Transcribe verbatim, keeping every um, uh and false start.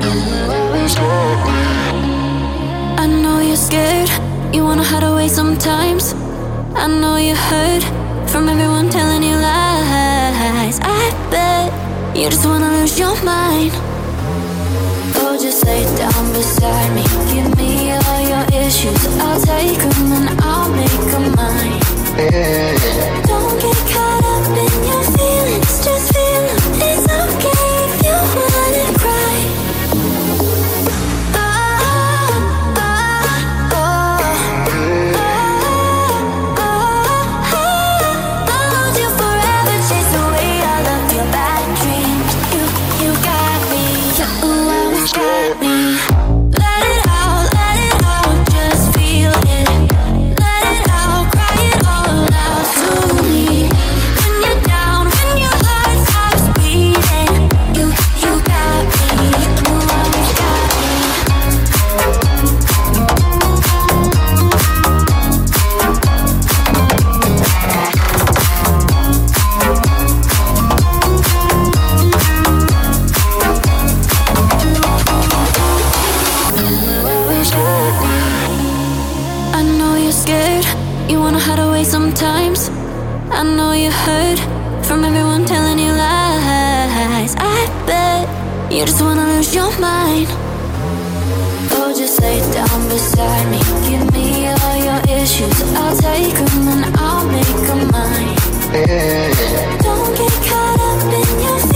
I know you're scared, you wanna hide away sometimes. I know you hurt from everyone telling you lies. I bet you just wanna lose your mind. Oh, just lay down beside me, give me all your issues. I'll take them and I'll make them mine. Don't get caught up in your feelings, just feel them. It's okay if you wanna cry. Sometimes I know you hurt from everyone telling you lies. I bet you just wanna lose your mind. Oh, just lay down beside me, give me all your issues. I'll take them and I'll make them mine. Don't get caught up in your